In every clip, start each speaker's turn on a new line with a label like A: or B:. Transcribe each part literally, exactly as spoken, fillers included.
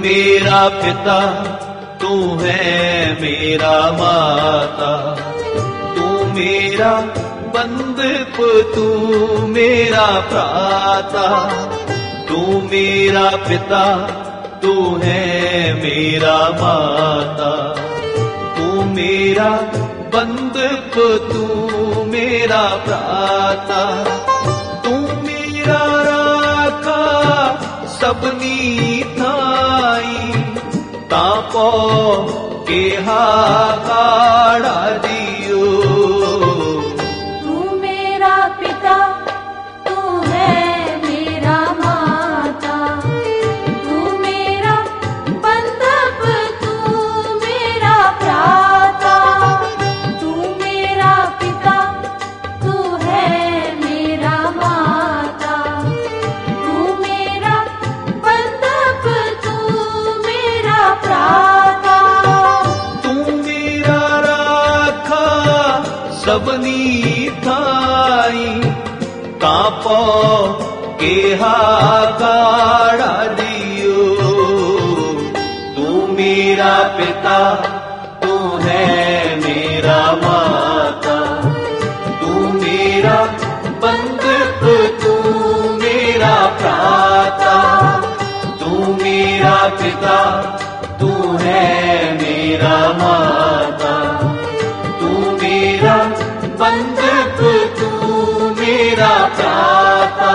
A: मेरा पिता, तू है मेरा माता, तू मेरा बंधप, तू मेरा भ्राता, तू मेरा पिता, तू है मेरा माता, तू मेरा बंधप, तू मेरा भ्राता, तू मेरा राखा सबनी थाई, तापो के हाकाड़ा दियो।
B: तू मेरा पिता, तू है मेरा माता, तू मेरा बंधप, तू मेरा भ्राता, तू मेरा पिता, तू है मेरा माता, तू मेरा बंधप, तू मेरा भ्राता,
A: तू मेरा राखा सबनी थाई, तापो के हाकाड़ा दियो। तू मेरा पिता, तू है मेरा माता, तू मेरा बंधप, तू मेरा भ्राता, तू मेरा पिता, तू है मेरा माता, तू मेरा बंधप, तू मेरा भ्राता।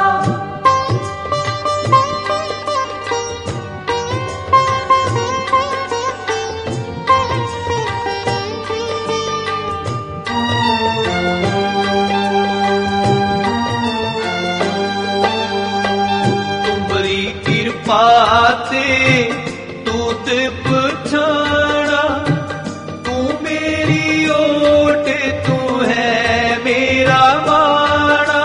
A: तुम्हारी कृपा ते तूत पछाना, तू मेरी ओट, तू है मेरा माना,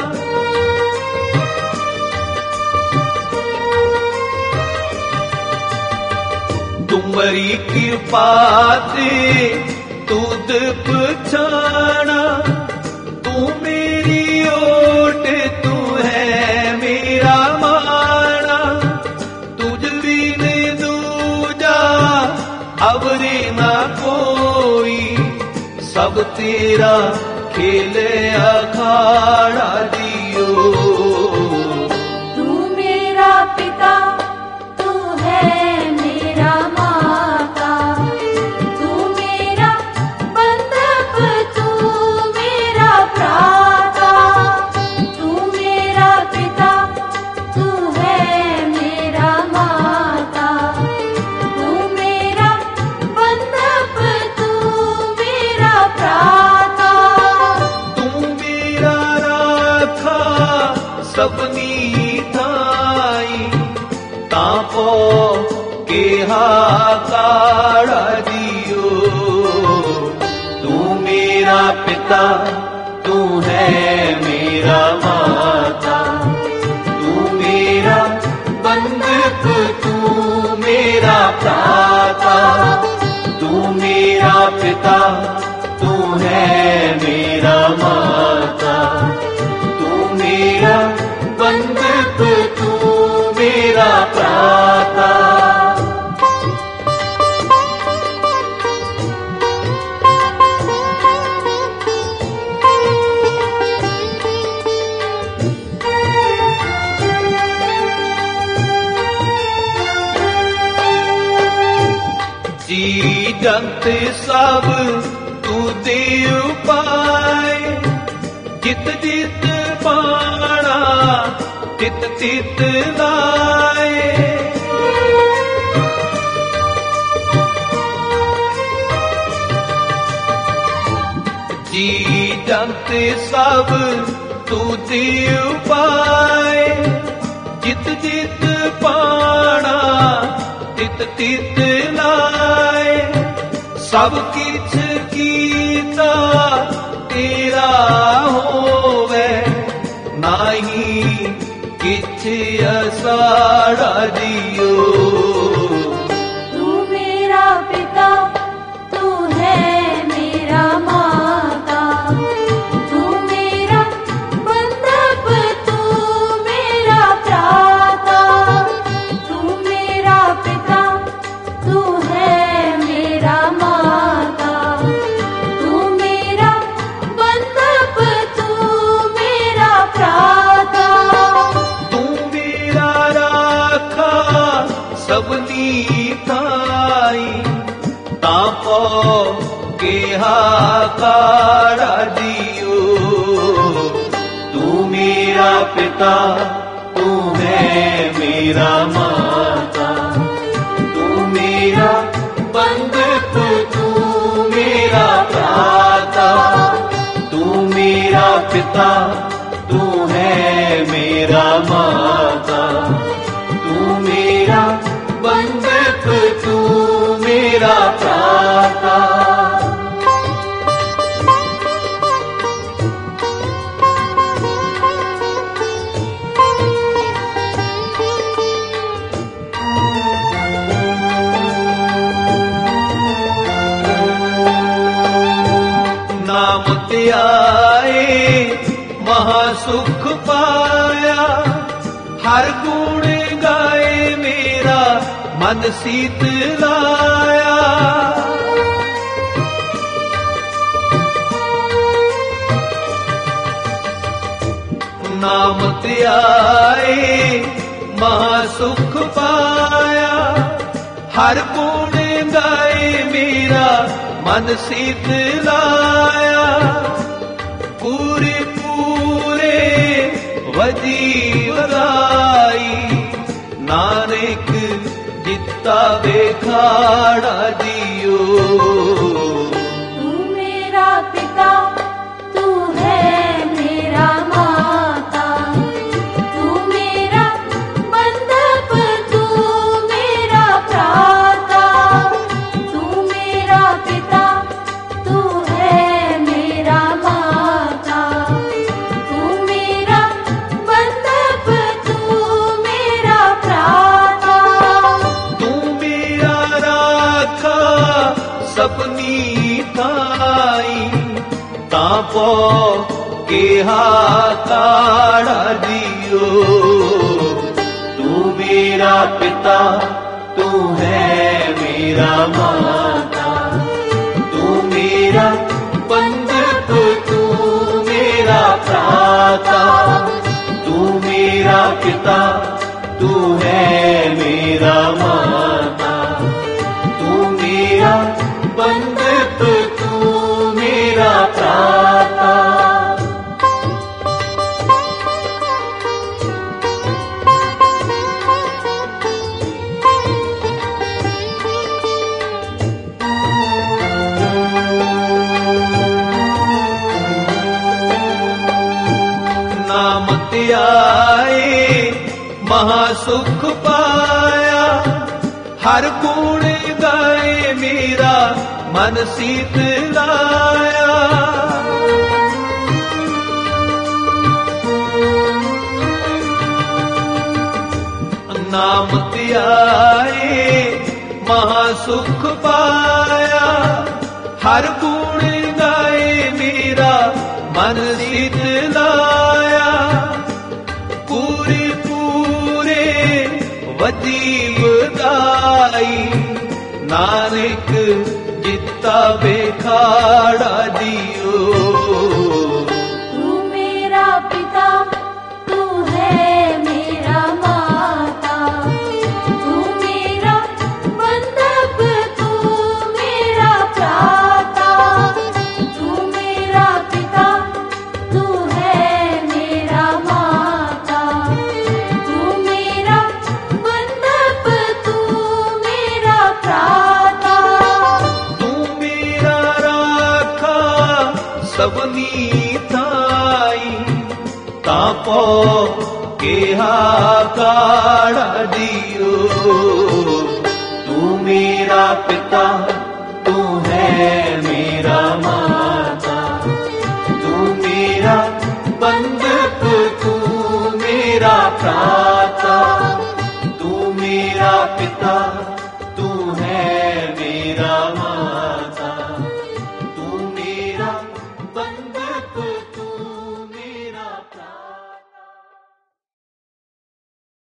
A: तुम्हारी कृपा ते तूत पछाना, तू मेरी ओट, तू है मेरा माना, तुझ बिन दूजा अवरे ना कोई, सब तेरा खेल अखाड़ा दियो।
B: तू मेरा पिता, तू है मेरा माता, तू मेरा बंधप, तू मेरा भ्राता, तू मेरा पिता, तू है मेरा माता, तू मेरा बंधप, तू मेरा भ्राता,
A: तू मेरा राखा सबनी थाई, तापो के हाकाड़ा दियो। तू मेरा पिता, तू है मेरा माता, तू मेरा बंधप, तू मेरा भ्राता, तू मेरा पिता, तू है मेरा माता, तू मेरा बंधप, तू मेरा भ्राता। जी जंत सब तू दे उपाय, जित जित पाना तित तित लाए, जी जंत सब तू दे उपाय, जित जित पाना तित तित लाए, सब किछ कीता तेरा होवे, नाही किछ असाड़ा दियो।
B: तू मेरा पिता, तू है मेरा माता, तू मेरा बंधप, तू मेरा भ्राता, तू मेरा
A: काड़ा दियो। तू मेरा पिता, तू है मेरा माता, तू मेरा बंधक, तू मेरा भ्राता। तू मेरा पिता, तू है मेरा माता, तू मेरा बंधक, तू मेरा भ्राता। नाम त्याए महासुख पाया, हर गुण गाए मेरा मन शीतलाया। नाम त्याए महासुख पाया, हर गुण गाए मेरा मन शीतलाया। पूरे पूरे वदी वदाई, नानक जिता बेखाड़ा दियो।
B: तू मेरा पिता, तू है मेरा माता, तू मेरा बंधक, तू मेरा भ्राता। तू मेरा पिता, तू है मेरा माता, तू मेरा बंधक, तू मेरा भ्राता।
A: तू मेरा राखा सपनी ताई, तापो के काड़ा दियो। तू मेरा पिता, तू है मेरा माता, तू मेरा बंधक, तू मेरा भ्राता। तू मेरा पिता, तू है मेरा माता, तू मेरा बंधक, तू मेरा भ्राता। नाम त्याए महासुख पाया, हर गुण गाए मेरा मन शीतलाया। नाम त्याए महासुख पाया, हर गुण गाए मेरा मन शीतलाया। पूरे पूरे वदी वदाई, नानक जिता बेखाड़ा दियो।
B: तू मेरा पिता, तू है मेरा माता, तू मेरा बंधक, तू मेरा भ्राता। तू मेरा पिता, तू है मेरा माता, तू मेरा बंधक, तू मेरा भ्राता।
A: तू मेरा राखा सबनी ताई, तापो के काड़ा दियो। तू मेरा पिता, तू है मेरा माता, तू मेरा बंधक, तू मेरा भ्राता।